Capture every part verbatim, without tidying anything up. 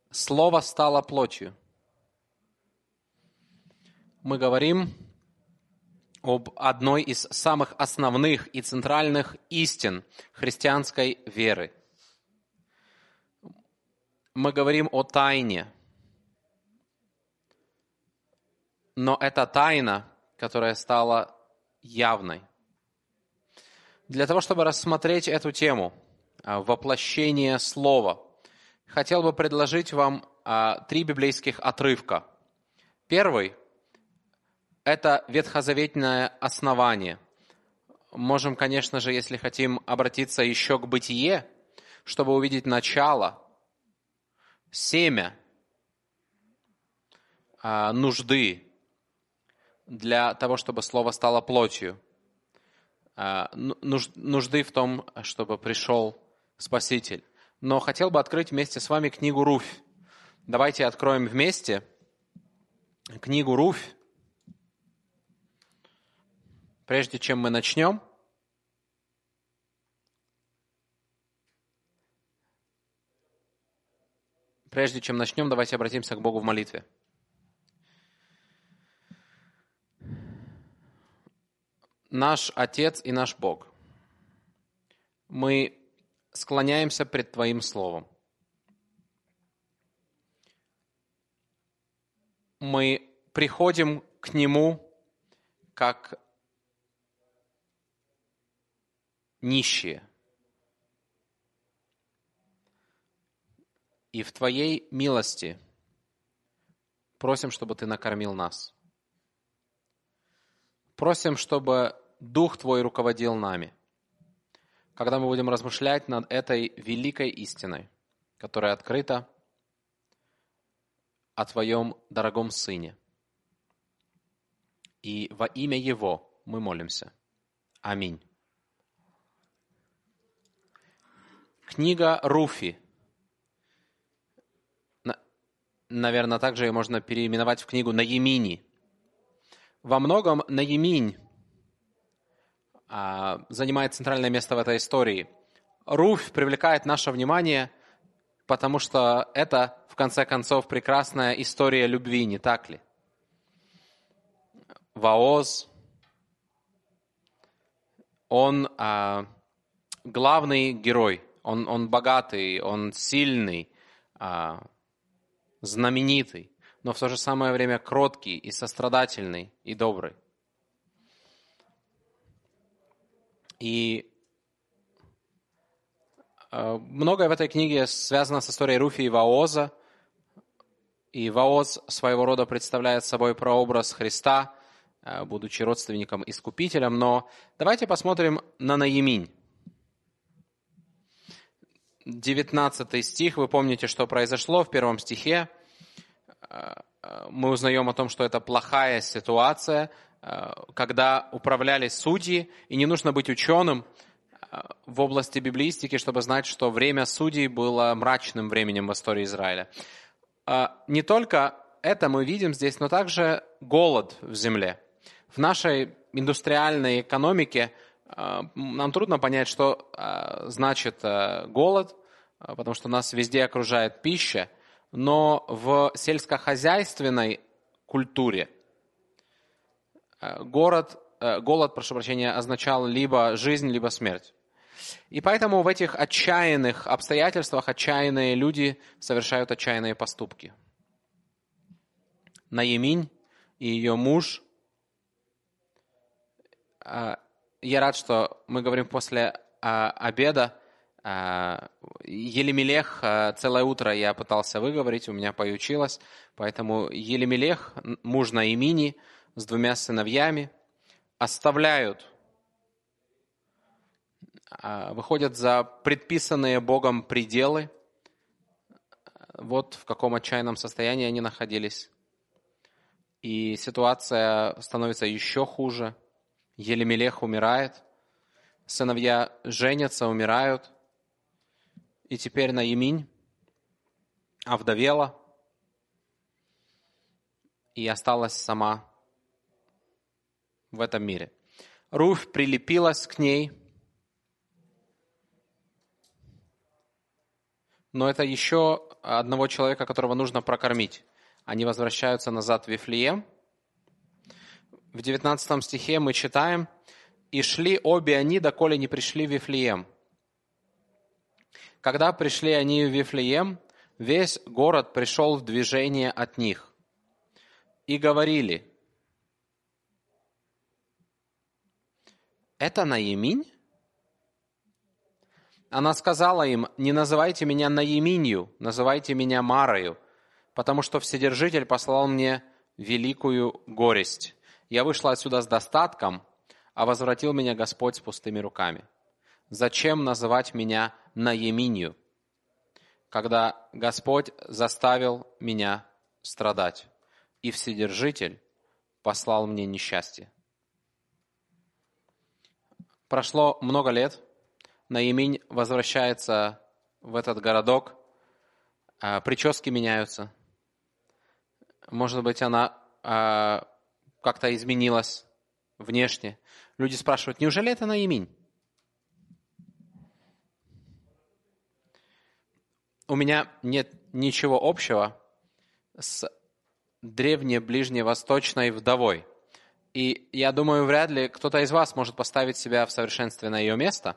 Слово стало плотью. Мы говорим об одной из самых основных и центральных истин христианской веры. Мы говорим о тайне. Но это тайна, которая стала явной. Для того, чтобы рассмотреть эту тему, воплощение слова, хотел бы предложить вам а, три библейских отрывка. Первый – это ветхозаветное основание. Можем, конечно же, если хотим, обратиться еще к Бытие, чтобы увидеть начало, семя а, нужды для того, чтобы слово стало плотью. А, нуж, нужды в том, чтобы пришел Спаситель. Но хотел бы открыть вместе с вами книгу Руфь. Давайте откроем вместе книгу Руфь. Прежде чем мы начнем, прежде чем начнем, давайте обратимся к Богу в молитве. Наш Отец и наш Бог, мы склоняемся пред Твоим Словом. Мы приходим к Нему как нищие. И в Твоей милости просим, чтобы Ты накормил нас. Просим, чтобы Дух Твой руководил нами, когда мы будем размышлять над этой великой истиной, которая открыта о Твоем дорогом Сыне. И во имя Его мы молимся. Аминь. Книга Руфи. Наверное, также ее можно переименовать в книгу Наемини. Во многом Наеминь а, занимает центральное место в этой истории. Руфь привлекает наше внимание, потому что это, в конце концов, прекрасная история любви, не так ли? Вооз, он а, главный герой, он, он богатый, он сильный, а, знаменитый, но в то же самое время кроткий и сострадательный и добрый. И многое в этой книге связано с историей Руфи и Вооза. И Вооз своего рода представляет собой прообраз Христа, будучи родственником-искупителем. Но давайте посмотрим на Наеминь. девятнадцатый стих. Вы помните, что произошло в первом стихе. Мы узнаем о том, что это плохая ситуация, когда управляли судьи, и не нужно быть ученым в области библеистики, чтобы знать, что время судей было мрачным временем в истории Израиля. Не только это мы видим здесь, но также голод в земле. В нашей индустриальной экономике нам трудно понять, что значит голод, потому что нас везде окружает пища, но в сельскохозяйственной культуре город, голод, прошу прощения, означал либо жизнь, либо смерть. И поэтому в этих отчаянных обстоятельствах отчаянные люди совершают отчаянные поступки. Наеминь и ее муж. Я рад, что мы говорим после обеда. Елемелех, целое утро я пытался выговорить, у меня получилось. Поэтому Елемелех, муж Наемини, с двумя сыновьями, оставляют, выходят за предписанные Богом пределы. Вот в каком отчаянном состоянии они находились. И ситуация становится еще хуже. Елемелех умирает, сыновья женятся, умирают. И теперь Наеминь овдовела и осталась сама в этом мире. Руфь прилепилась к ней, но это еще одного человека, которого нужно прокормить. Они возвращаются назад в Вифлеем. В девятнадцатом стихе мы читаем: «И шли обе они, доколе не пришли в Вифлеем. Когда пришли они в Вифлеем, весь город пришел в движение от них. И говорили: это Наиминь?» Она сказала им: «Не называйте меня Наиминью, называйте меня Марою, потому что Вседержитель послал мне великую горесть. Я вышла отсюда с достатком, а возвратил меня Господь с пустыми руками. Зачем называть меня Наиминью, когда Господь заставил меня страдать, и Вседержитель послал мне несчастье?» Прошло много лет. Наиминь возвращается в этот городок. Прически меняются. Может быть, она а, как-то изменилась внешне. Люди спрашивают: неужели это Наиминь? У меня нет ничего общего с древнеближневосточной вдовой. И я думаю, вряд ли кто-то из вас может поставить себя в совершенстве на ее место.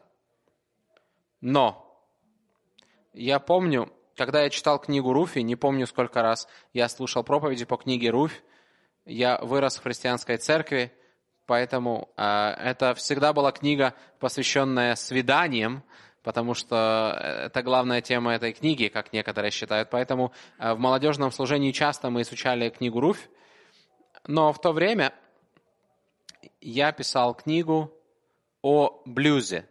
Но я помню, когда я читал книгу Руфи, не помню сколько раз я слушал проповеди по книге Руфь, я вырос в христианской церкви, поэтому э, это всегда была книга, посвященная свиданиям, потому что это главная тема этой книги, как некоторые считают. Поэтому э, в молодежном служении часто мы изучали книгу Руфь. Но в то время я писал книгу о блюзе.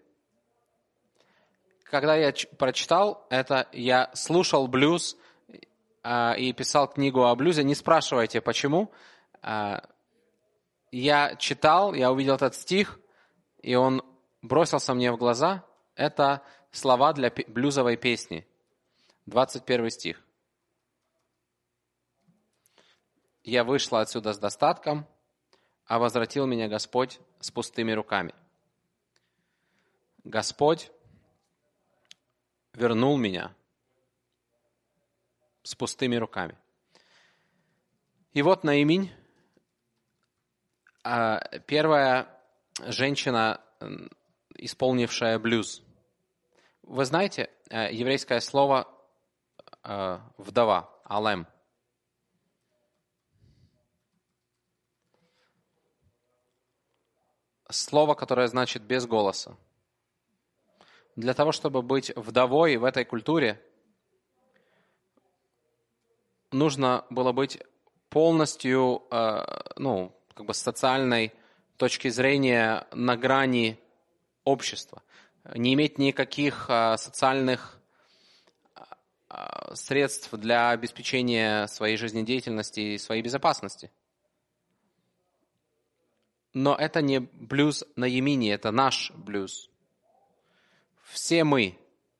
Когда я ч- прочитал это, я слушал блюз э, и писал книгу о блюзе. Не спрашивайте, почему. Э, я читал, я увидел этот стих, и он бросился мне в глаза. Это слова для пе- блюзовой песни. двадцать первый стих. «Я вышла отсюда с достатком, а возвратил меня Господь с пустыми руками». Господь вернул меня с пустыми руками. И вот Наиминь, первая женщина, исполнившая блюз. Вы знаете еврейское слово «вдова», «алем». Слово, которое значит «без голоса». Для того, чтобы быть вдовой в этой культуре, нужно было быть полностью, ну, как бы с социальной точки зрения на грани общества, не иметь никаких социальных средств для обеспечения своей жизнедеятельности и своей безопасности. Но это не блюз Наимини, это наш блюз. Все мы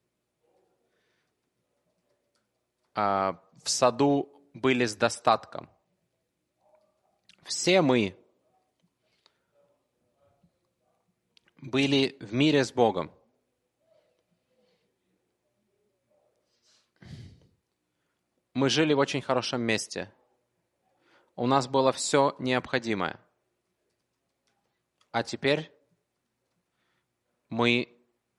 в саду были с достатком. Все мы были в мире с Богом. Мы жили в очень хорошем месте. У нас было все необходимое. А теперь мы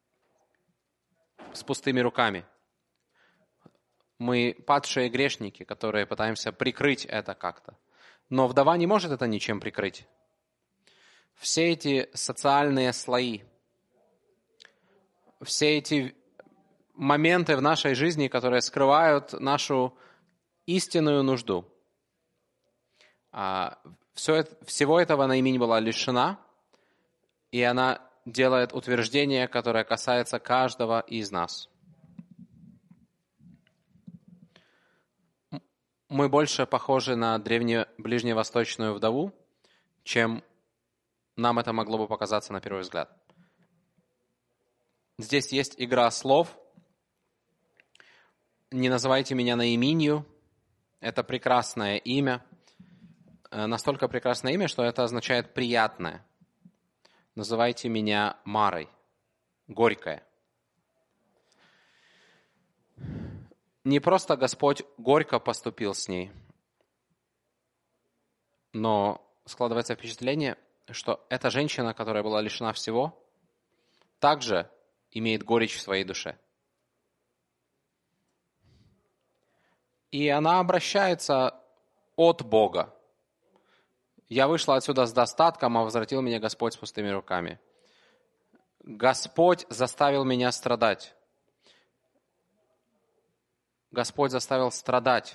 с пустыми руками. Мы падшие грешники, которые пытаемся прикрыть это как-то. Но вдова не может это ничем прикрыть. Все эти социальные слои, все эти моменты в нашей жизни, которые скрывают нашу истинную нужду. Все это, всего этого Наиминь была лишена, и она делает утверждение, которое касается каждого из нас. Мы больше похожи на древнеближневосточную вдову, чем нам это могло бы показаться на первый взгляд. Здесь есть игра слов. «Не называйте меня Наиминью». Это прекрасное имя. Настолько прекрасное имя, что это означает «приятное». Называйте меня Марой, горькое. не просто Господь горько поступил с ней, но складывается впечатление, что эта женщина, которая была лишена всего, также имеет горечь в своей душе. И она обращается от Бога. «Я вышла отсюда с достатком, а возвратил меня Господь с пустыми руками». Господь заставил меня страдать. Господь заставил страдать.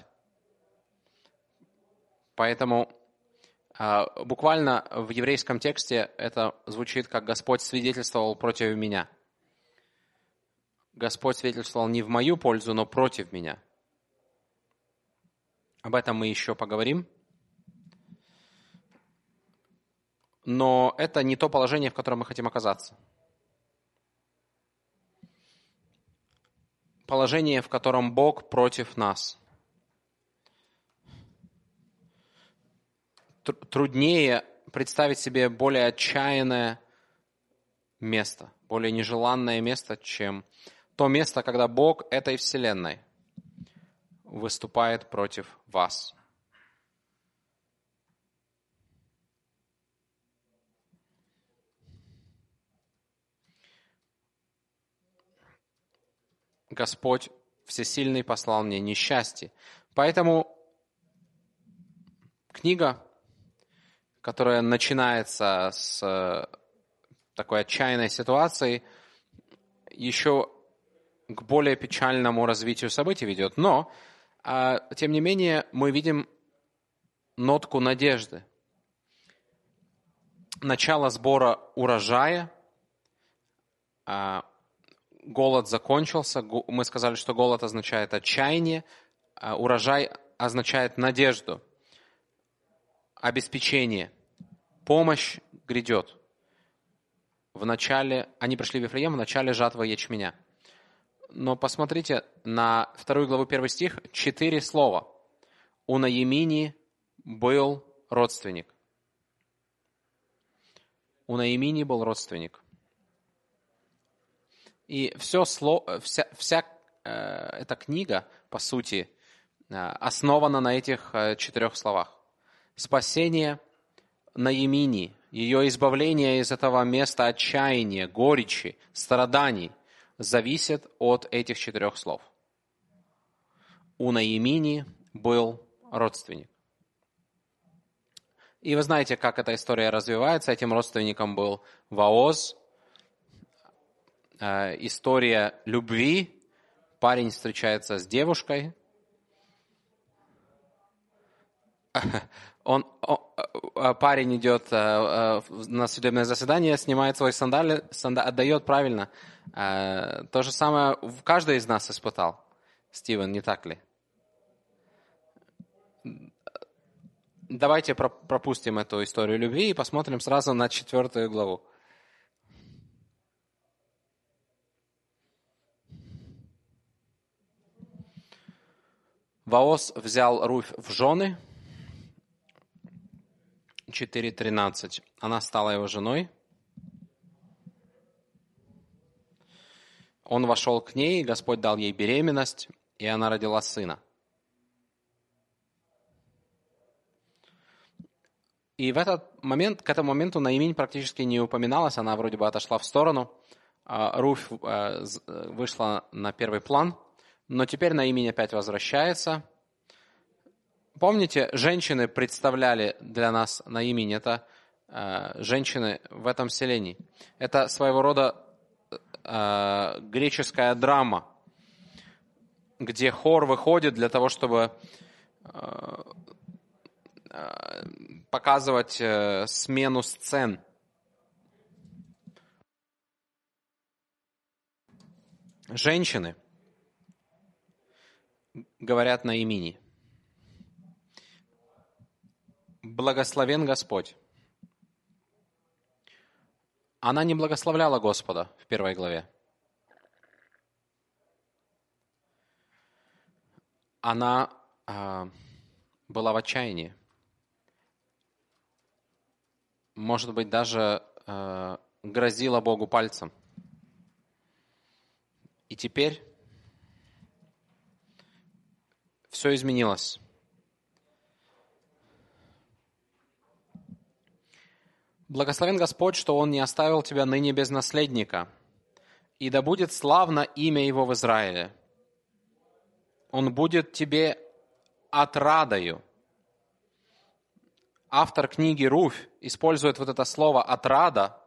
Поэтому буквально в еврейском тексте это звучит как «Господь свидетельствовал против меня». Господь свидетельствовал не в мою пользу, но против меня. Об этом мы еще поговорим. Но это не то положение, в котором мы хотим оказаться. Положение, в котором Бог против нас. Труднее представить себе более отчаянное место, более нежеланное место, чем то место, когда Бог этой вселенной выступает против вас. Господь Всесильный послал мне несчастье. Поэтому книга, которая начинается с такой отчаянной ситуации, еще к более печальному развитию событий ведет. Но, тем не менее, мы видим нотку надежды. Начало сбора урожая, голод закончился. Мы сказали, что голод означает отчаяние, а урожай означает надежду, обеспечение, помощь грядет. В начале, они пришли в Вифлеем в начале жатвы ячменя. Но посмотрите на вторую главу, первый стих, четыре слова. У Наимини был родственник. У Наимини был родственник. И все слово, вся, вся э, эта книга, по сути, э, основана на этих э, четырех словах. Спасение Наимини, ее избавление из этого места отчаяния, горечи, страданий зависит от этих четырех слов. У Наимини был родственник. И вы знаете, как эта история развивается. Этим родственником был Вооз. История любви. Парень встречается с девушкой. Он, он, парень идет на судебное заседание, снимает свой сандаль, сандаль, отдает правильно. То же самое каждый из нас испытал. Стивен, не так ли? Давайте пропустим эту историю любви и посмотрим сразу на четвертую главу. Вооз взял Руфь в жены. четыре тринадцать. Она стала его женой. Он вошел к ней, Господь дал ей беременность, и она родила сына. И в этот момент, к этому моменту Наиминь практически не упоминалась, она вроде бы отошла в сторону. Руфь вышла на первый план, но теперь Наиминь опять возвращается. Помните, женщины представляли для нас Наиминь, это женщины в этом селении. Это своего рода греческая драма, где хор выходит для того, чтобы показывать смену сцен. Женщины говорят Наимини: «Благословен Господь». Она не благословляла Господа в первой главе. Она э, была в отчаянии. Может быть, даже э, грозила Богу пальцем. И теперь все изменилось. Благословен Господь, что Он не оставил тебя ныне без наследника, и да будет славно имя Его в Израиле. Он будет тебе отрадою. Автор книги Руфь использует вот это слово «отрада».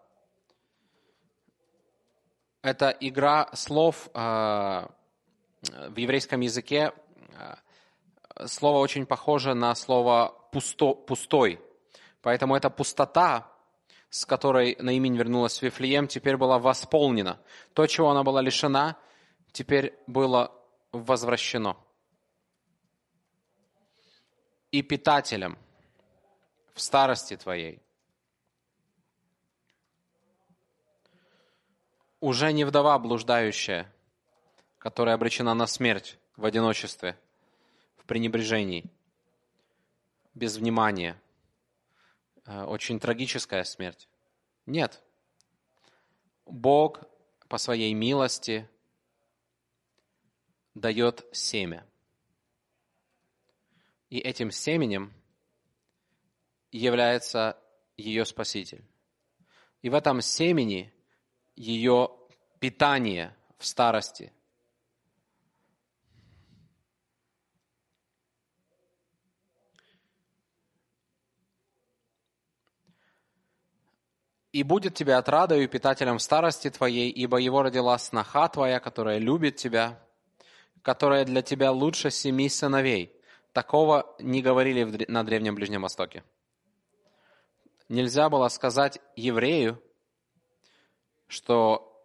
Это игра слов э, в еврейском языке. Э, слово очень похоже на слово «пусто, «пустой». Поэтому эта пустота, с которой Наиминь вернулась в Вифлеем, теперь была восполнена. То, чего она была лишена, теперь было возвращено. И питателем в старости твоей уже не вдова блуждающая, которая обречена на смерть в одиночестве, в пренебрежении, без внимания. Очень трагическая смерть. Нет. Бог по своей милости дает семя. И этим семенем является ее Спаситель. И в этом семени ее питание в старости. «И будет тебе отрадою питателем в старости твоей, ибо его родила сноха твоя, которая любит тебя, которая для тебя лучше семи сыновей». Такого не говорили на Древнем Ближнем Востоке. Нельзя было сказать еврею, что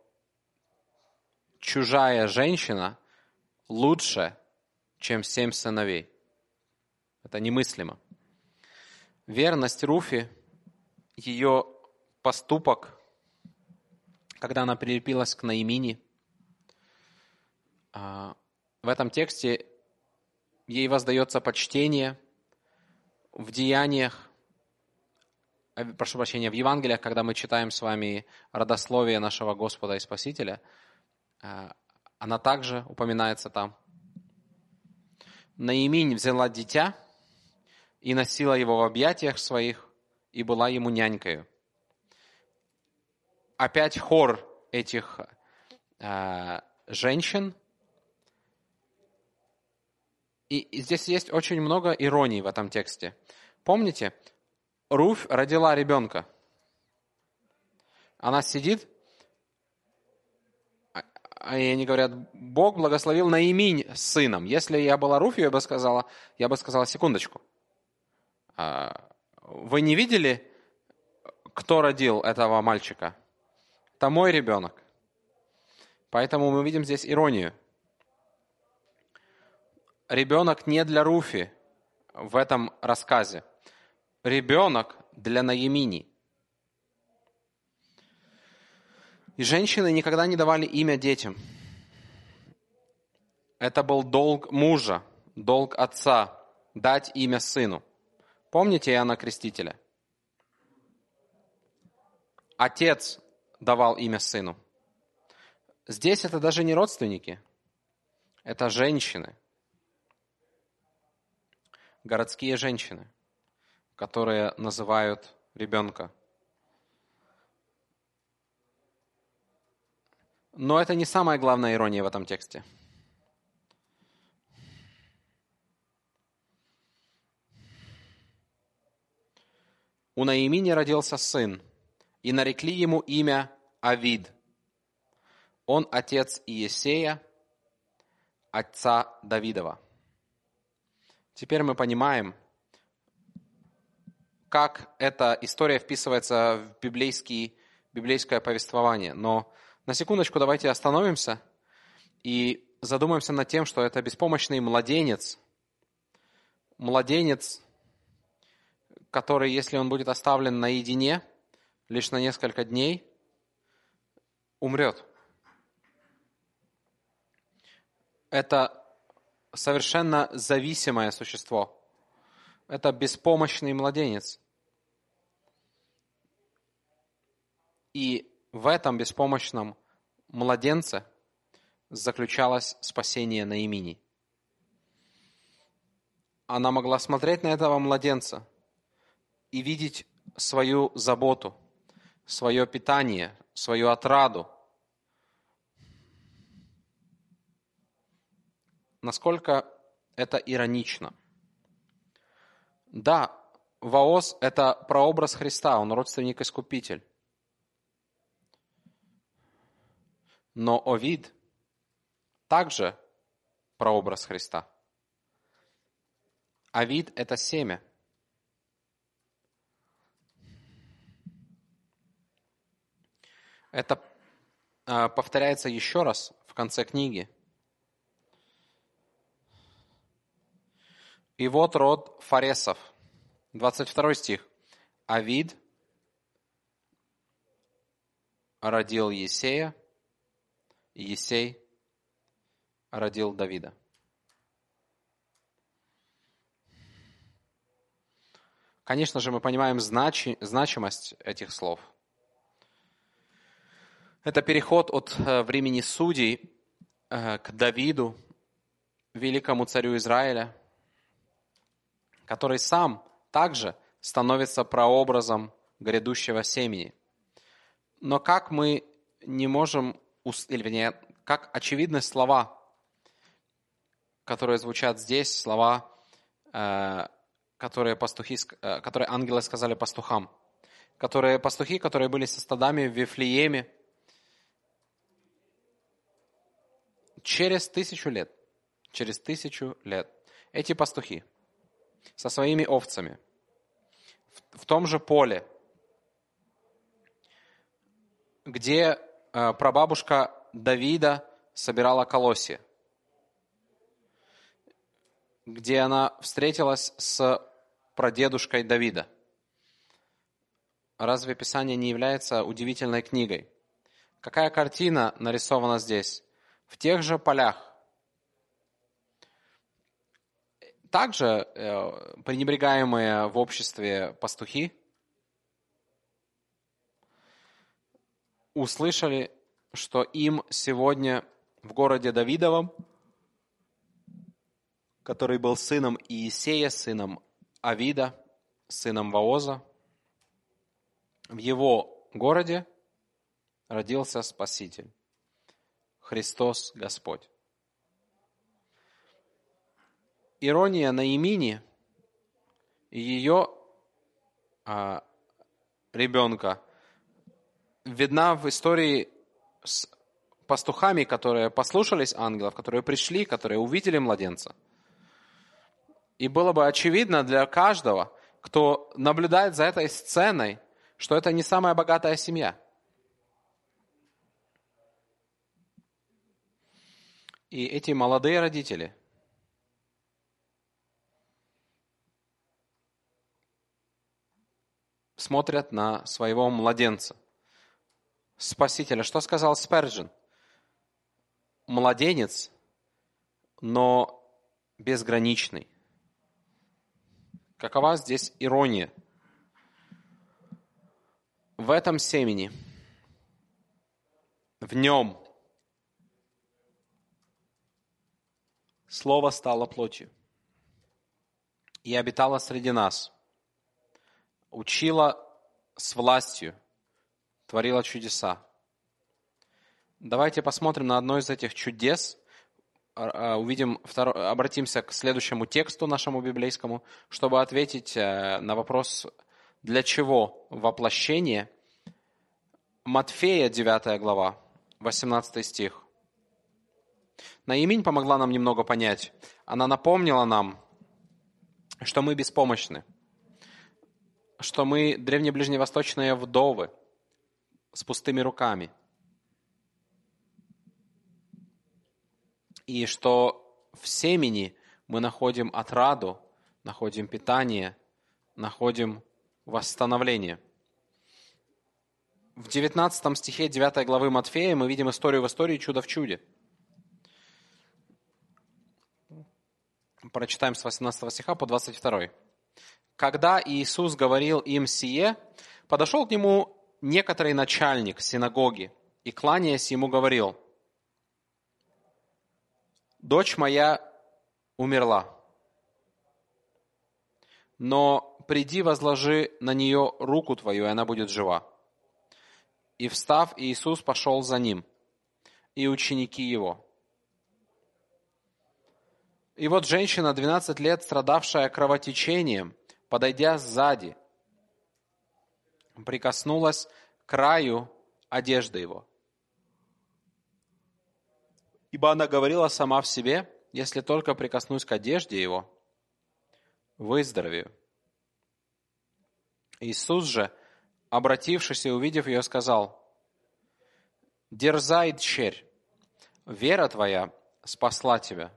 чужая женщина лучше, чем семь сыновей. Это немыслимо. Верность Руфи, ее поступок, когда она прилепилась к Наимини, в этом тексте ей воздается почтение в деяниях, прошу прощения, в Евангелиях, когда мы читаем с вами родословие нашего Господа и Спасителя, она также упоминается там. Наиминь взяла дитя и носила его в объятиях своих, и была ему нянькою. Опять хор этих э, женщин. И, и здесь есть очень много иронии в этом тексте. Помните, Руфь родила ребенка. Она сидит, и они говорят, Бог благословил Наиминь с сыном. Если я была Руфью, я бы сказала, я бы сказала, секундочку. Вы не видели, кто родил этого мальчика? Это мой ребенок. Поэтому мы видим здесь иронию. Ребенок не для Руфи в этом рассказе. Ребенок для Наимини. И женщины никогда не давали имя детям. Это был долг мужа, долг отца дать имя сыну. Помните Иоанна Крестителя? Отец давал имя сыну. Здесь это даже не родственники, это женщины, городские женщины, которые называют ребенка. Но это не самая главная ирония в этом тексте. У Наимини родился сын, и нарекли ему имя Авид. Он отец Иесея, отца Давидова. Теперь мы понимаем, как эта история вписывается в библейский, библейское повествование. Но на секундочку давайте остановимся и задумаемся над тем, что это беспомощный младенец. Младенец, который, если он будет оставлен наедине лишь на несколько дней, умрет. Это совершенно зависимое существо. Это беспомощный младенец. И в этом беспомощном младенце заключалось спасение Наимини. она могла смотреть на этого младенца и видеть свою заботу, свое питание, свою отраду. Насколько это иронично. Да, Ваоз – это прообраз Христа, он родственник-искупитель. Но Овид также прообраз Христа. Овид – это семя. Это э, повторяется еще раз в конце книги. И вот род Фаресов. двадцать второй стих. Овид родил Есея, и Есей родил Давида. Конечно же, мы понимаем значи, значимость этих слов. Это переход от э, времени судей э, к Давиду, великому царю Израиля, который сам также становится прообразом грядущего семени. Но как мы не можем, или вернее, как очевидны слова, которые звучат здесь, слова, э, которые, пастухи, э, которые ангелы сказали пастухам, которые пастухи, которые были со стадами в Вифлееме через тысячу лет, через тысячу лет, эти пастухи со своими овцами в, в том же поле, где э, прабабушка Давида собирала колосья, где она встретилась с прадедушкой Давида. Разве Писание не является удивительной книгой? Какая картина нарисована здесь? В тех же полях. Также э, пренебрегаемые в обществе пастухи услышали, что им сегодня в городе Давидовом, который был сыном Иисея, сыном Авида, сыном Ваоза, в его городе родился Спаситель, Христос Господь. Ирония Наимини и ее а, ребенка видна в истории с пастухами, которые послушались ангелов, которые пришли, которые увидели младенца. И было бы очевидно для каждого, кто наблюдает за этой сценой, что это не самая богатая семья. И эти молодые родители смотрят на своего младенца, Спасителя. Что сказал Сперджин? Младенец, но безграничный. Какова здесь ирония? В этом семени, в нем Слово стало плотью и обитало среди нас, учило с властью, творило чудеса. Давайте посмотрим на одно из этих чудес, увидим, обратимся к следующему тексту нашему библейскому, чтобы ответить на вопрос, для чего воплощение. Матфея, девятая глава, восемнадцатый стих. Наиминь помогла нам немного понять. Она напомнила нам, что мы беспомощны, что мы древнеближневосточные вдовы с пустыми руками, и что в семени мы находим отраду, находим питание, находим восстановление. В девятнадцатом стихе девятой главы Матфея мы видим историю в истории, чудо в чуде. Прочитаем с восемнадцатого стиха по двадцать второй. «Когда Иисус говорил им сие, подошел к нему некоторый начальник синагоги и, кланяясь ему, говорил: дочь моя умерла, но приди, возложи на нее руку твою, и она будет жива. И встав, Иисус пошел за ним, и ученики его. И вот женщина, двенадцать лет страдавшая кровотечением, подойдя сзади, прикоснулась к краю одежды его. Ибо она говорила сама в себе: если только прикоснусь к одежде его, выздоровею. Иисус же, обратившись и увидев ее, сказал: дерзай, дщерь, вера твоя спасла тебя.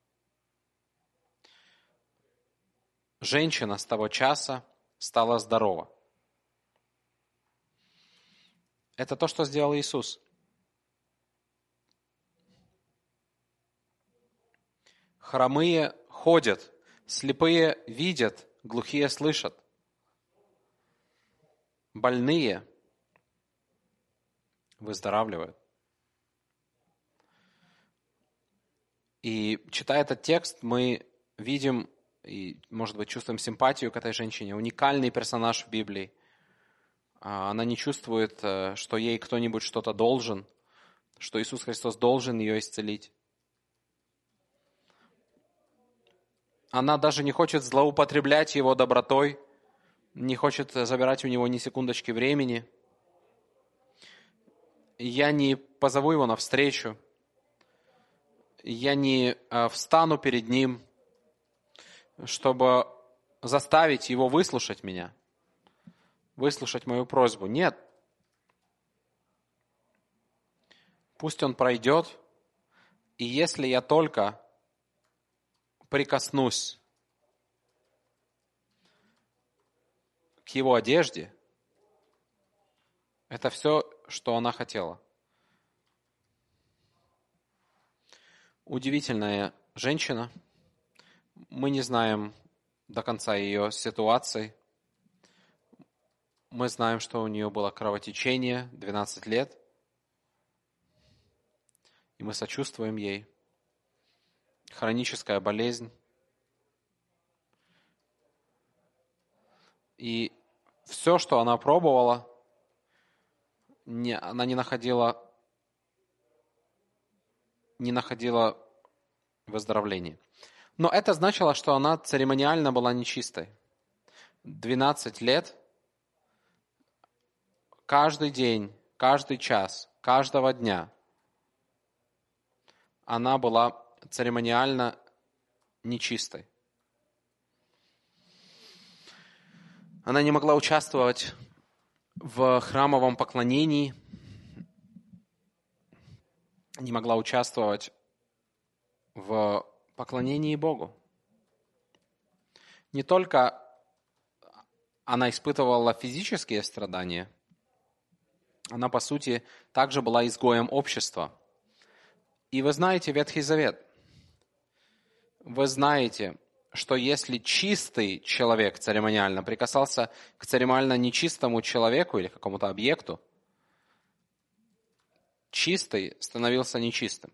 Женщина с того часа стала здорова. Это то, что сделал Иисус. Хромые ходят, слепые видят, глухие слышат. Больные выздоравливают. И читая этот текст, мы видим и, может быть, чувствуем симпатию к этой женщине. Уникальный персонаж в Библии. Она не чувствует, что ей кто-нибудь что-то должен, что Иисус Христос должен ее исцелить. Она даже не хочет злоупотреблять его добротой, не хочет забирать у него ни секундочки времени. Я не позову его навстречу, я не встану перед ним, чтобы заставить его выслушать меня, выслушать мою просьбу. Нет. Пусть он пройдет, и если я только прикоснусь к его одежде, это все, что она хотела. Удивительная женщина. Мы не знаем до конца ее ситуации. Мы знаем, что у нее было кровотечение двенадцать лет, и мы сочувствуем ей. Хроническая болезнь. И все, что она пробовала, не, она не находила, не находила выздоровления. Но это значило, что она церемониально была нечистой. двенадцать лет, каждый день, каждый час, каждого дня она была церемониально нечистой. Она не могла участвовать в храмовом поклонении, не могла участвовать в поклонении Богу. Не только она испытывала физические страдания, она, по сути, также была изгоем общества. И вы знаете Ветхий Завет. Вы знаете, что если чистый человек церемониально прикасался к церемониально нечистому человеку или какому-то объекту, чистый становился нечистым.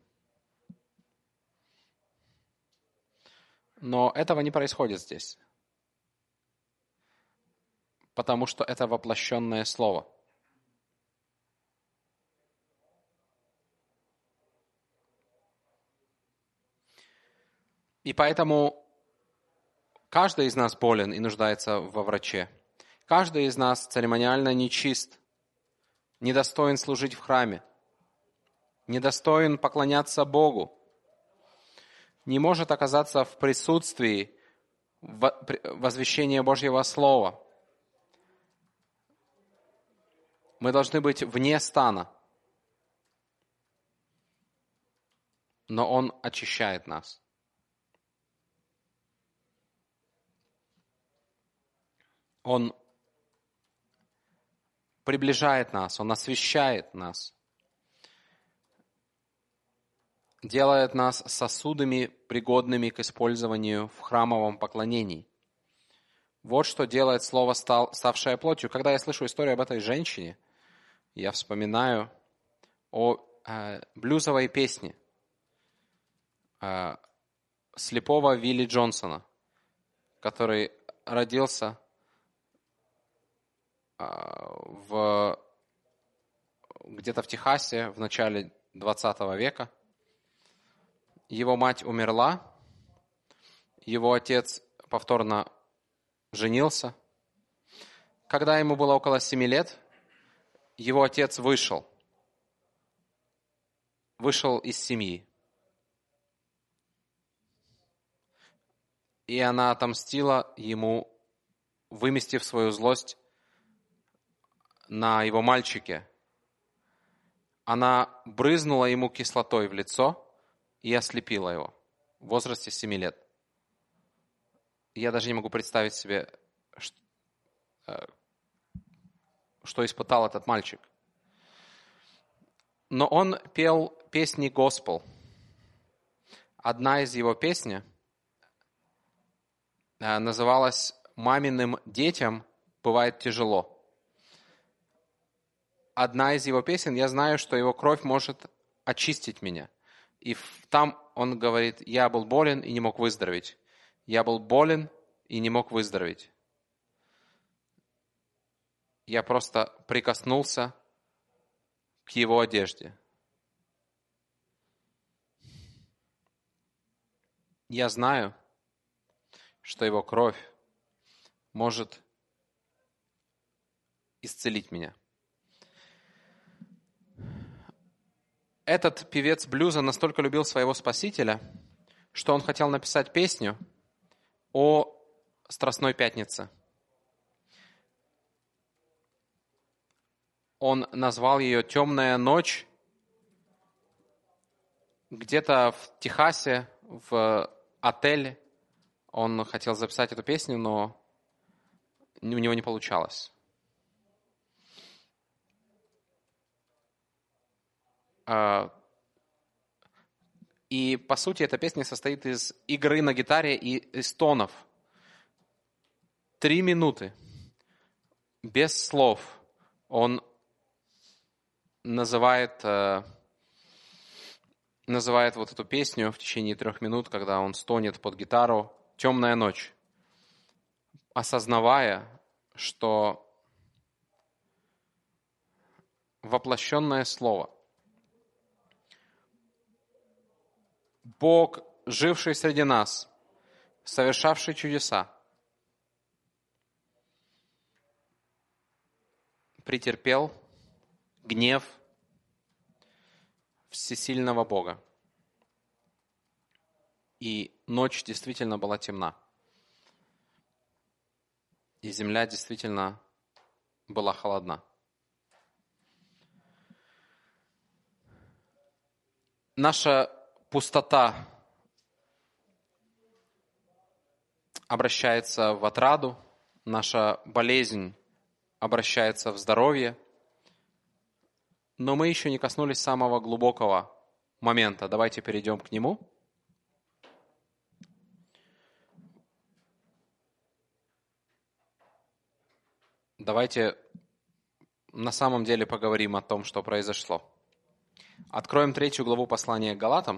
Но этого не происходит здесь, потому что это воплощенное слово. И поэтому каждый из нас болен и нуждается во враче. Каждый из нас церемониально нечист, недостоин служить в храме, недостоин поклоняться Богу, не может оказаться в присутствии возвещения Божьего Слова. Мы должны быть вне стана, но Он очищает нас. Он приближает нас, Он освящает нас, делает нас сосудами, пригодными к использованию в храмовом поклонении. Вот что делает Слово, ставшее плотью. Когда я слышу историю об этой женщине, я вспоминаю о э, блюзовой песне э, слепого Вилли Джонсона, который родился в, где-то в Техасе в начале двадцатого века. Его мать умерла, его отец повторно женился. Когда ему было около семи лет, его отец вышел, вышел из семьи. И она отомстила ему, выместив свою злость на его мальчике. Она брызнула ему кислотой в лицо и ослепила его в возрасте семи лет. Я даже не могу представить себе, что, что испытал этот мальчик. Но он пел песни госпел. Одна из его песен называлась «Маминым детям бывает тяжело». Одна из его песен, я знаю, что его кровь может очистить меня. И там он говорит: я был болен и не мог выздороветь. Я был болен и не мог выздороветь. Я просто прикоснулся к его одежде. Я знаю, что его кровь может исцелить меня. Этот певец блюза настолько любил своего Спасителя, что он хотел написать песню о Страстной Пятнице. Он назвал ее «Темная ночь». Где-то в Техасе, в отеле, он хотел записать эту песню, но у него не получалось. И, по сути, эта песня состоит из игры на гитаре и из тонов. Три минуты, без слов, он называет, называет вот эту песню в течение трех минут, когда он стонет под гитару, «Темная ночь», осознавая, что воплощенное слово, Бог, живший среди нас, совершавший чудеса, претерпел гнев всесильного Бога. И ночь действительно была темна. И земля действительно была холодна. Наша пустота обращается в отраду, наша болезнь обращается в здоровье, но мы еще не коснулись самого глубокого момента. Давайте перейдем к нему. Давайте на самом деле поговорим о том, что произошло. Откроем третью главу послания к Галатам.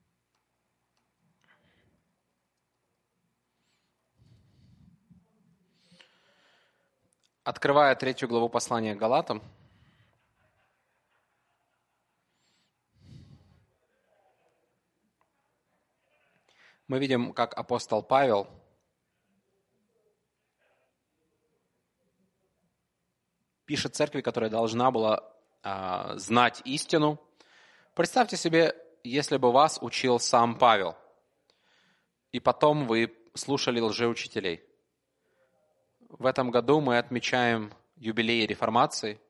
Открывая третью главу послания к Галатам, мы видим, как апостол Павел пишет церкви, которая должна была а, знать истину. Представьте себе, если бы вас учил сам Павел, и потом вы слушали лжеучителей. В этом году мы отмечаем юбилей реформации.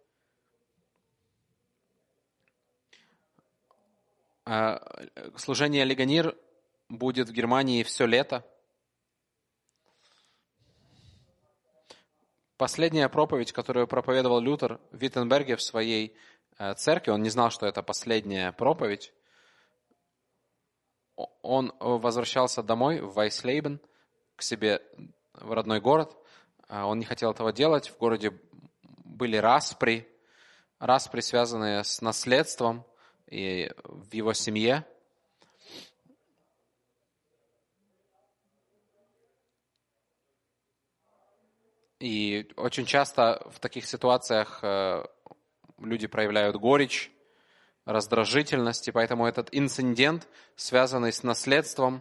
Служение Легонир будет в Германии все лето. Последняя проповедь, которую проповедовал Лютер в Виттенберге в своей церкви, он не знал, что это последняя проповедь. Он возвращался домой в Вайслейбен, к себе в родной город. Он не хотел этого делать. В городе были распри, распри, связанные с наследством и в его семье. И очень часто в таких ситуациях люди проявляют горечь, раздражительность, и поэтому этот инцидент, связанный с наследством,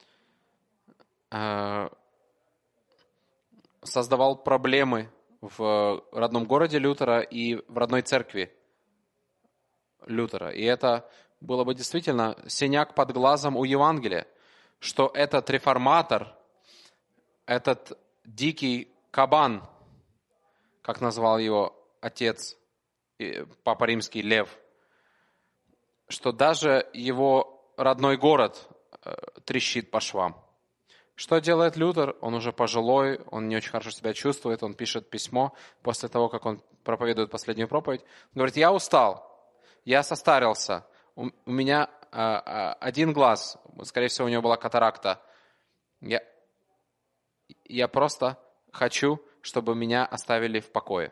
создавал проблемы в родном городе Лютера и в родной церкви Лютера. И это было бы действительно синяк под глазом у Евангелия, что этот реформатор, этот дикий кабан, как назвал его отец, Папа Римский Лев, что даже его родной город трещит по швам. Что делает Лютер? Он уже пожилой, он не очень хорошо себя чувствует, он пишет письмо после того, как он проповедует последнюю проповедь. Он говорит: я устал, я состарился, у, у меня а, а, один глаз, скорее всего, у него была катаракта. Я, я просто хочу, чтобы меня оставили в покое.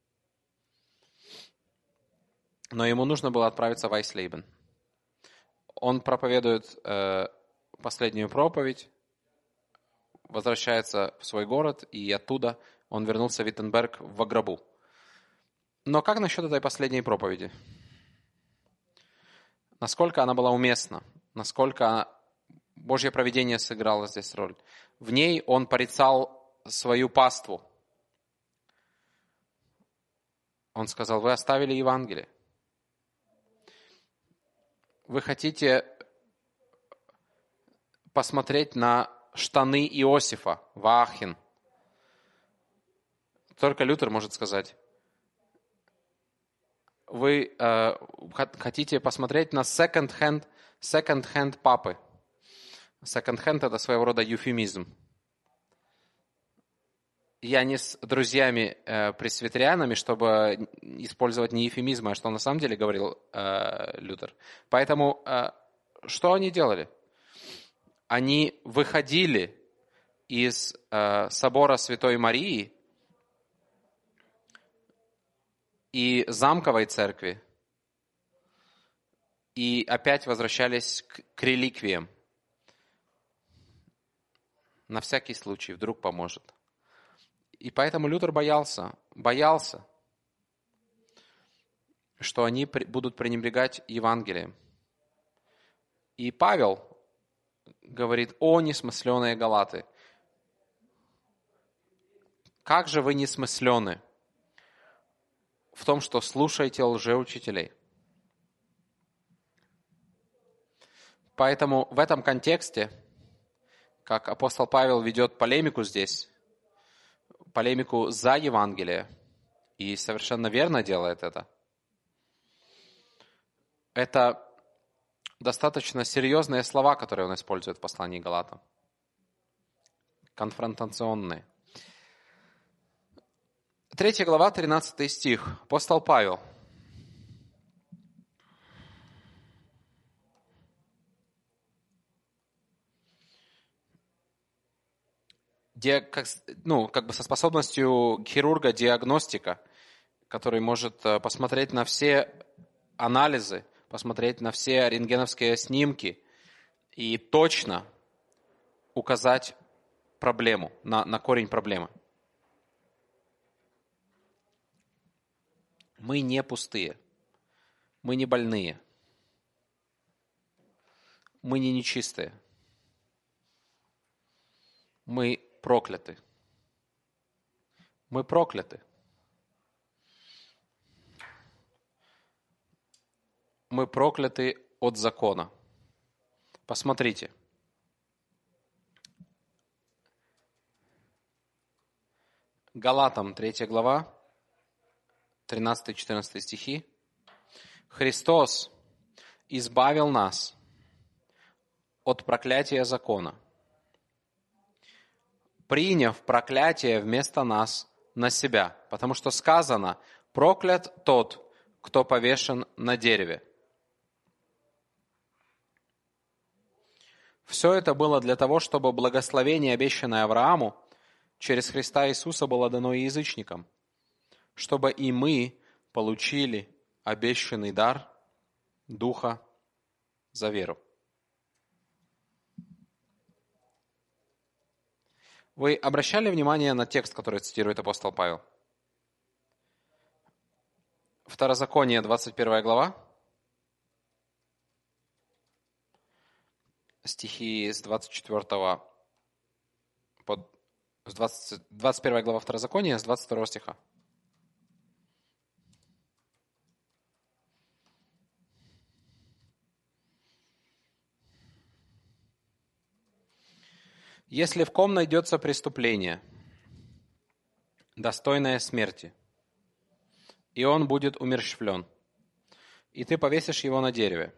Но ему нужно было отправиться в Айслейбен. Он проповедует э, последнюю проповедь, возвращается в свой город, и оттуда он вернулся в Виттенберг в гробу. Но как насчет этой последней проповеди? Насколько она была уместна? Насколько Божье провидение сыграло здесь роль? В ней он порицал свою паству. Он сказал: вы оставили Евангелие. Вы хотите посмотреть на штаны Иосифа, Ваахин. Только Лютер может сказать: вы э, хотите посмотреть на second-hand, second-hand папы. Second-hand — это своего рода эвфемизм. Я не с друзьями э, пресвитерианами, чтобы использовать не эвфемизм, а что на самом деле говорил э, Лютер. Поэтому э, что они делали? Они выходили из э, собора Святой Марии и замковой церкви и опять возвращались к, к реликвиям. На всякий случай, вдруг поможет. И поэтому Лютер боялся, боялся, что они при, будут пренебрегать Евангелием. И Павел говорит: о, несмысленные галаты, как же вы несмысленны в том, что слушаете лжеучителей. Поэтому в этом контексте, как апостол Павел ведет полемику здесь, полемику за Евангелие, и совершенно верно делает это, это достаточно серьезные слова, которые он использует в послании к Галатам. Конфронтационные. Третья глава, тринадцатый стих. Апостол Павел. Ди, как, ну, как бы со способностью хирурга-диагностика, который может посмотреть на все анализы, посмотреть на все рентгеновские снимки и точно указать проблему, на, на корень проблемы. Мы не пустые, мы не больные, мы не нечистые, мы прокляты. Мы прокляты. Мы прокляты от закона. Посмотрите. Галатам, третья глава, тринадцатый-четырнадцатый стихи. Христос избавил нас от проклятия закона, приняв проклятие вместо нас на себя, потому что сказано: проклят тот, кто повешен на дереве. Все это было для того, чтобы благословение, обещанное Аврааму, через Христа Иисуса было дано и язычникам, чтобы и мы получили обещанный дар Духа за веру. Вы обращали внимание на текст, который цитирует апостол Павел? Второзаконие, двадцать первая глава, стихи с двадцать четвёртого по с двадцать, двадцать первая глава Второзакония с двадцать второго стиха. Если в ком найдется преступление, достойное смерти, и он будет умерщвлен, и ты повесишь его на дереве,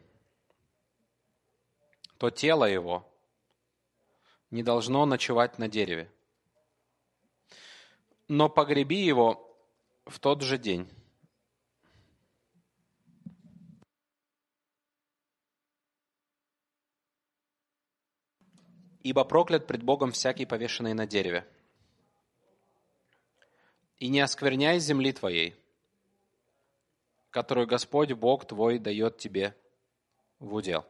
то тело его не должно ночевать на дереве, но погреби его в тот же день. Ибо проклят пред Богом всякий повешенный на дереве. И не оскверняй земли твоей, которую Господь Бог твой дает тебе в удел.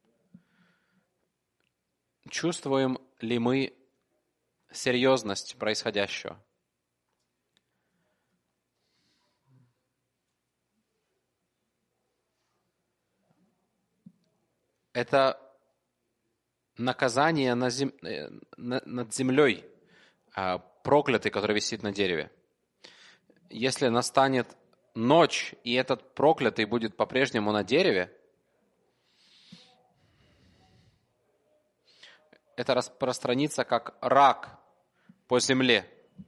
Чувствуем ли мы серьезность происходящего? Это наказание на зем... над землей, проклятый, который висит на дереве. Если настанет ночь, и этот проклятый будет по-прежнему на дереве, это распространится как рак по земле.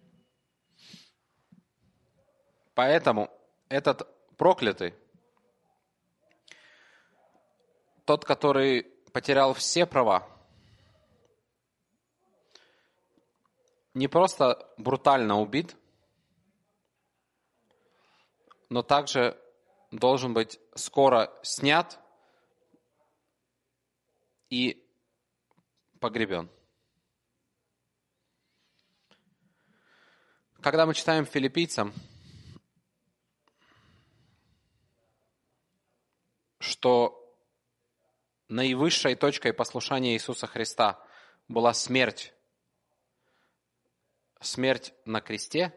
Поэтому этот проклятый, тот, который потерял все права, не просто брутально убит, но также должен быть скоро снят и погребен. Когда мы читаем Филиппийцам, что наивысшей точкой послушания Иисуса Христа была смерть, смерть на кресте,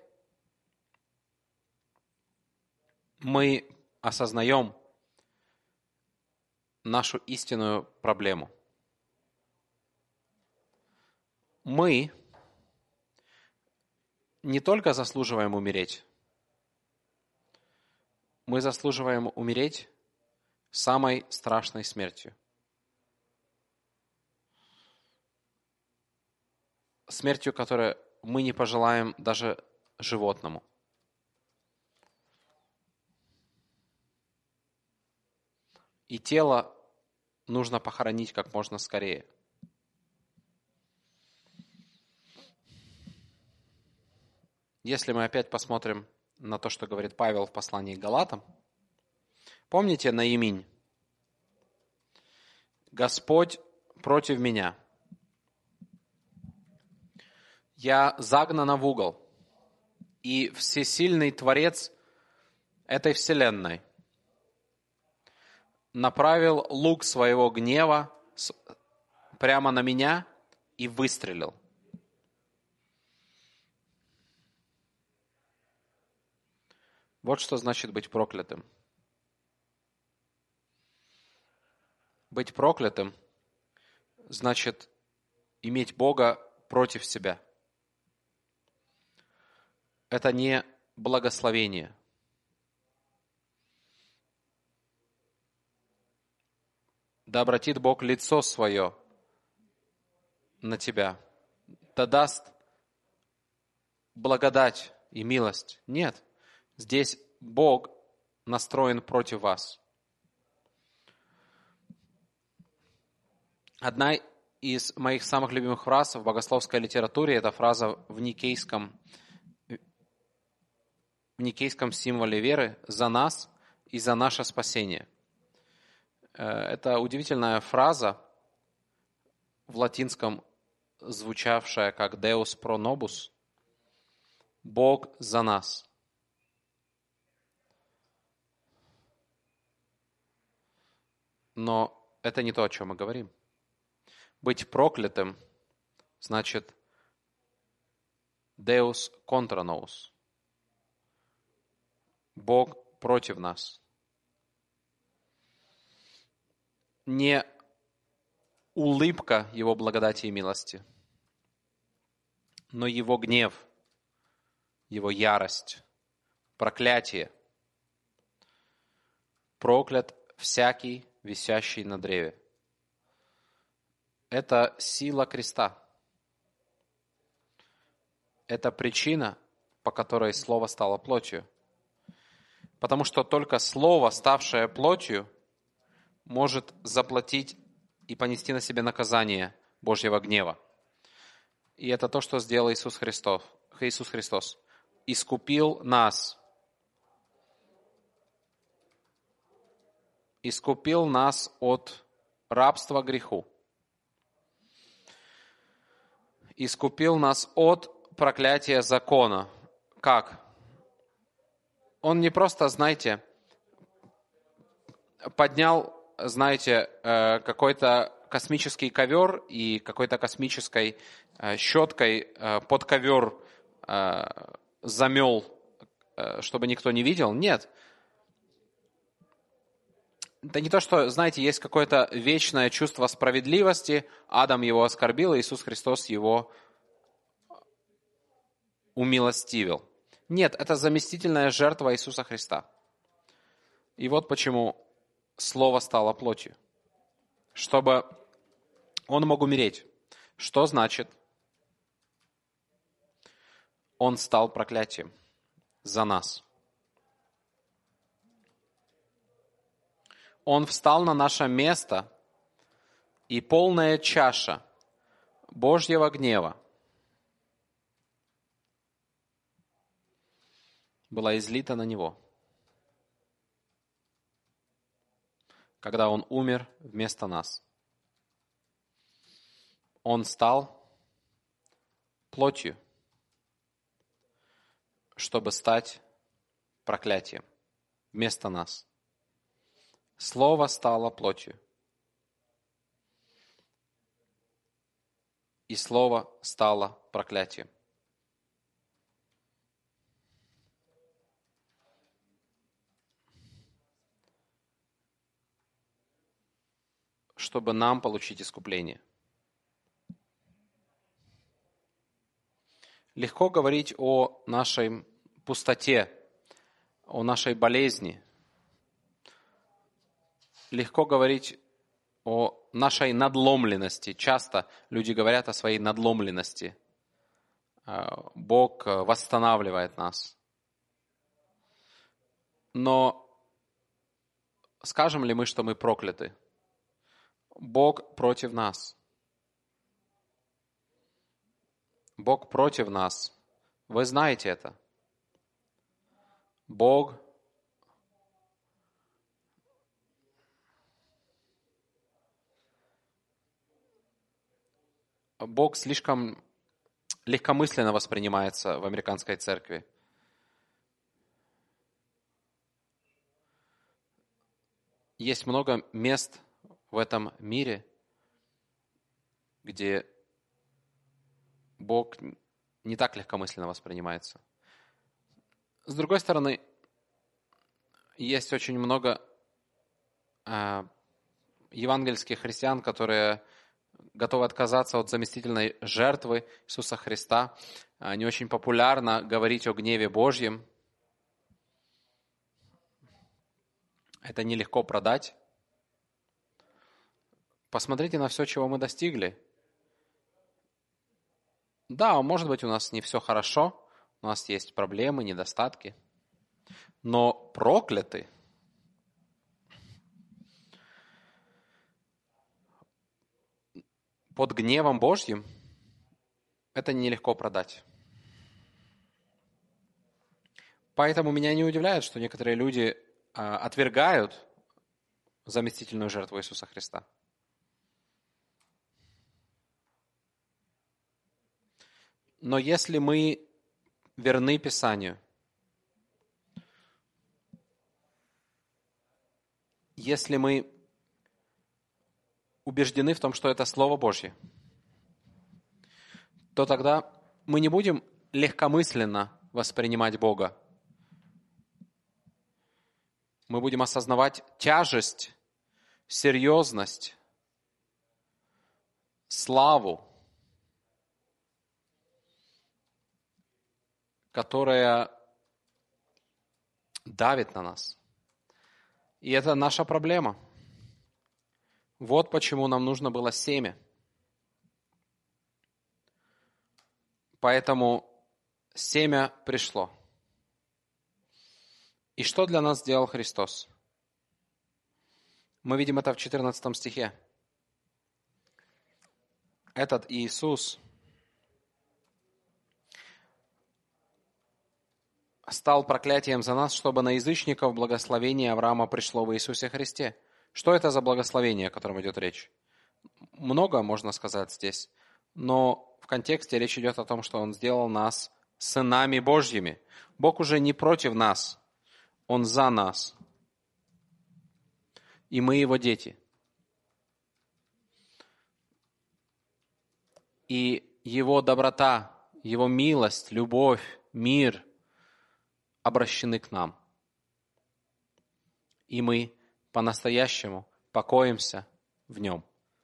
мы осознаем нашу истинную проблему. Мы не только заслуживаем умереть, мы заслуживаем умереть самой страшной смертью. Смертью, которую мы не пожелаем даже животному. И тело нужно похоронить как можно скорее. Если мы опять посмотрим на то, что говорит Павел в послании к Галатам, помните Наиминь? Господь против меня. Я загнана в угол, и всесильный Творец этой вселенной направил лук своего гнева прямо на меня и выстрелил. Вот что значит быть проклятым. Быть проклятым значит иметь Бога против себя. Это не благословение. Да обратит Бог лицо свое на тебя, да даст благодать и милость. Нет, здесь Бог настроен против вас. Одна из моих самых любимых фраз в богословской литературе – это фраза в никейском, в никейском символе веры «за нас и за наше спасение». Это удивительная фраза в латинском, звучавшая как «Deus pro nobis» – «Бог за нас». Но это не то, о чем мы говорим. Быть проклятым значит Deus contra nos. Бог против нас. Не улыбка Его благодати и милости, но Его гнев, Его ярость, проклятие. Проклят всякий, висящий на древе. Это сила креста. Это причина, по которой Слово стало плотью. Потому что только Слово, ставшее плотью, может заплатить и понести на себе наказание Божьего гнева. И это то, что сделал Иисус Христос. Иисус Христос искупил нас. Искупил нас от рабства греху. Искупил нас от проклятия закона. Как? Он не просто, знаете, поднял, знаете, какой-то космический ковер и какой-то космической щеткой под ковер замел, чтобы никто не видел. Нет. Это не то, что, знаете, есть какое-то вечное чувство справедливости. Адам его оскорбил, Иисус Христос его умилостивил. Нет, это заместительная жертва Иисуса Христа. И вот почему Слово стало плотью. Чтобы Он мог умереть. Что значит? Он стал проклятием за нас. Он встал на наше место, и полная чаша Божьего гнева была излита на Него, когда Он умер вместо нас. Он стал плотью, чтобы стать проклятием вместо нас. Слово стало плотью. И Слово стало проклятием. Чтобы нам получить искупление. Легко говорить о нашей пустоте, о нашей болезни. Легко говорить о нашей надломленности. Часто люди говорят о своей надломленности. Бог восстанавливает нас. Но скажем ли мы, что мы прокляты? Бог против нас. Бог против нас. Вы знаете это. Бог Бог слишком легкомысленно воспринимается в американской церкви. Есть много мест в этом мире, где Бог не так легкомысленно воспринимается. С другой стороны, есть очень много э, евангельских христиан, которые готовы отказаться от заместительной жертвы Иисуса Христа. Не очень популярно говорить о гневе Божьем. Это нелегко продать. Посмотрите на все, чего мы достигли. Да, может быть, у нас не все хорошо, у нас есть проблемы, недостатки, но прокляты. Под гневом Божьим это нелегко продать. Поэтому меня не удивляет, что некоторые люди а, отвергают заместительную жертву Иисуса Христа. Но если мы верны Писанию, если мы убеждены в том, что это Слово Божье, то тогда мы не будем легкомысленно воспринимать Бога. Мы будем осознавать тяжесть, серьезность, славу, которая давит на нас. И это наша проблема. Вот почему нам нужно было семя. Поэтому семя пришло. И что для нас сделал Христос? Мы видим это в четырнадцатом стихе. Этот Иисус стал проклятием за нас, чтобы на язычников благословение Авраама пришло в Иисусе Христе. Что это за благословение, о котором идет речь? Много можно сказать здесь, но в контексте речь идет о том, что Он сделал нас сынами Божьими. Бог уже не против нас, Он за нас. И мы Его дети. И Его доброта, Его милость, любовь, мир обращены к нам. И мы по-настоящему покоимся в Нем.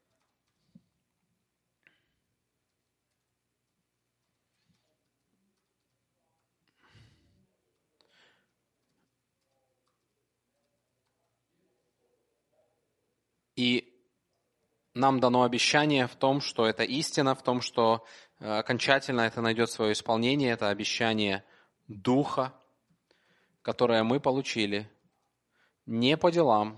И нам дано обещание в том, что это истина, в том, что окончательно это найдет свое исполнение. Это обещание Духа, которое мы получили не по делам,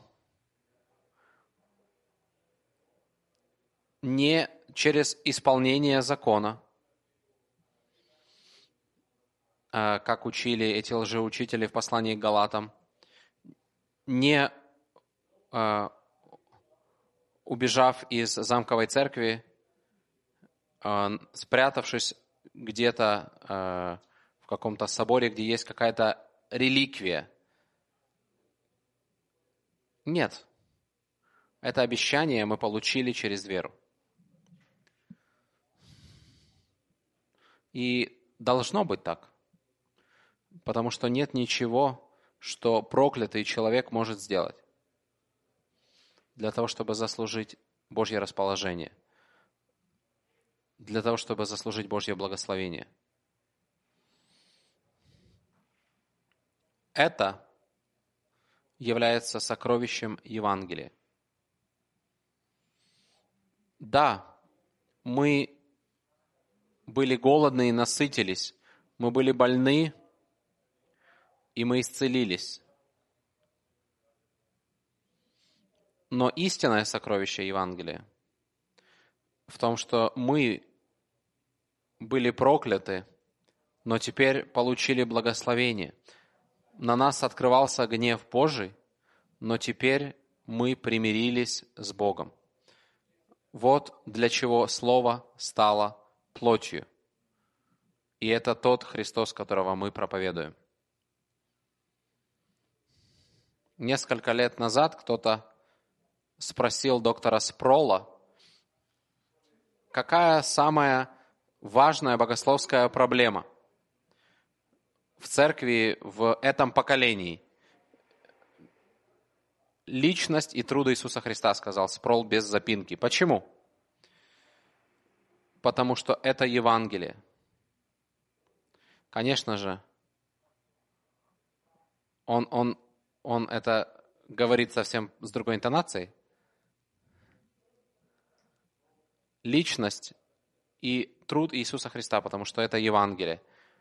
не через исполнение закона, как учили эти лжеучители в послании к Галатам, не убежав из замковой церкви, спрятавшись где-то в каком-то соборе, где есть какая-то реликвия. Нет. Это обещание мы получили через веру. И должно быть так. Потому что нет ничего, что проклятый человек может сделать для того, чтобы заслужить Божье расположение, для того, чтобы заслужить Божье благословение. Это является сокровищем Евангелия. Да, мы были голодны и насытились, мы были больны, и мы исцелились. Но истинное сокровище Евангелия в том, что мы были прокляты, но теперь получили благословение. На нас открывался гнев Божий, но теперь мы примирились с Богом. Вот для чего Слово стало плотью. И это тот Христос, которого мы проповедуем. Несколько лет назад кто-то спросил доктора Спрола, какая самая важная богословская проблема в церкви в этом поколении? Личность и труд Иисуса Христа, сказал Спрол без запинки. Почему? Потому что это Евангелие. Конечно же, он, он, он это говорит совсем с другой интонацией. Личность и труд Иисуса Христа, потому что это Евангелие.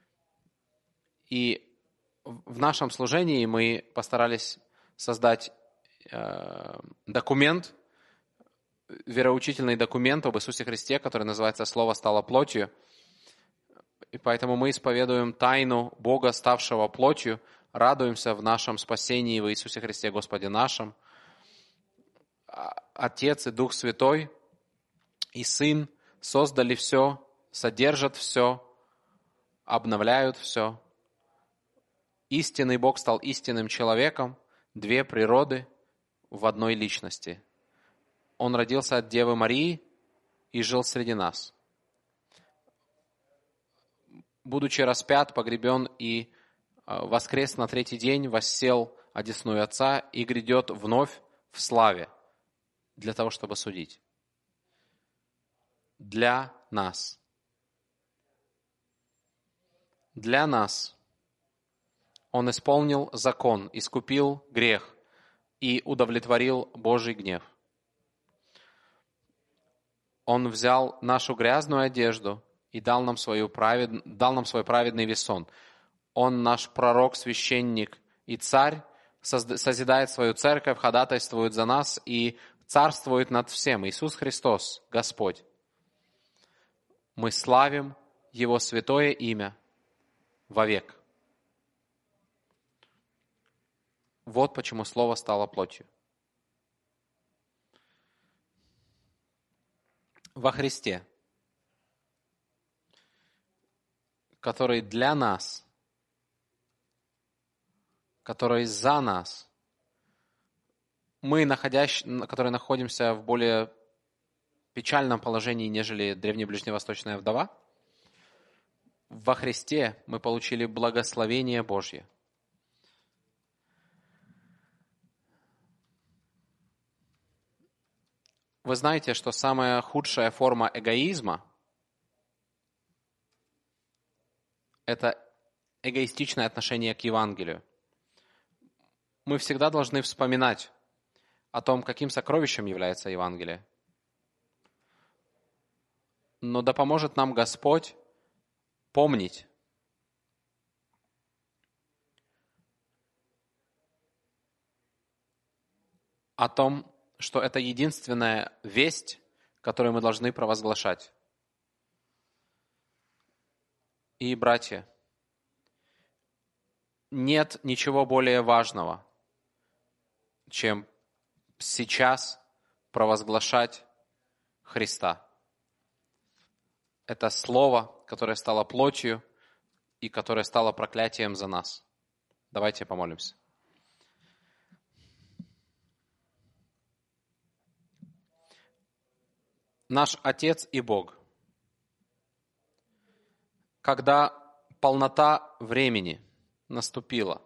И в нашем служении мы постарались создать э, документ, вероучительный документ об Иисусе Христе, который называется «Слово стало плотью». И поэтому мы исповедуем тайну Бога, ставшего плотью, радуемся в нашем спасении в Иисусе Христе, Господе нашем. Отец и Дух Святой и Сын создали все, содержат все, обновляют все. Истинный Бог стал истинным человеком, две природы в одной личности. Он родился от Девы Марии и жил среди нас. будучи распят, погребен и воскрес на третий день, воссел одесную Отца и грядет вновь в славе для того, чтобы судить. Для нас. Для нас. Он исполнил закон, искупил грех и удовлетворил Божий гнев. Он взял нашу грязную одежду и дал нам, свою правед... дал нам свой праведный весон. Он наш пророк, священник и царь, созидает свою церковь, ходатайствует за нас и царствует над всем. Иисус Христос, Господь. Мы славим Его святое имя вовек. Вот почему Слово стало плотью. Во Христе, который для нас, который за нас, мы, находящ... которые находимся в более печальном положении, нежели древнеближневосточная вдова, во Христе мы получили благословение Божье. Вы знаете, что самая худшая форма эгоизма – это эгоистичное отношение к Евангелию. Мы всегда должны вспоминать о том, каким сокровищем является Евангелие. Но да поможет нам Господь помнить о том, что это единственная весть, которую мы должны провозглашать. И, братья, нет ничего более важного, чем сейчас провозглашать Христа. Это Слово, которое стало плотью и которое стало проклятием за нас. Давайте помолимся. Наш Отец и Бог, когда полнота времени наступила,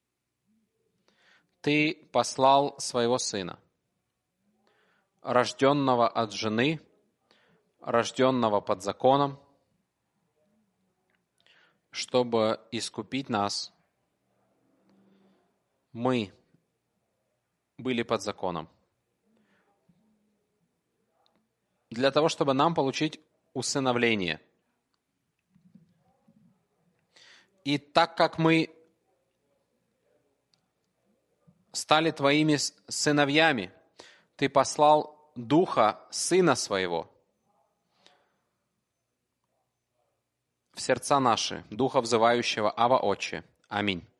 Ты послал Своего Сына, рожденного от жены, рожденного под законом, чтобы искупить нас. Мы были под законом. Для того, чтобы нам получить усыновление. И так как мы стали Твоими сыновьями, Ты послал Духа Сына Своего в сердца наши, Духа взывающего Ава Отче. Аминь.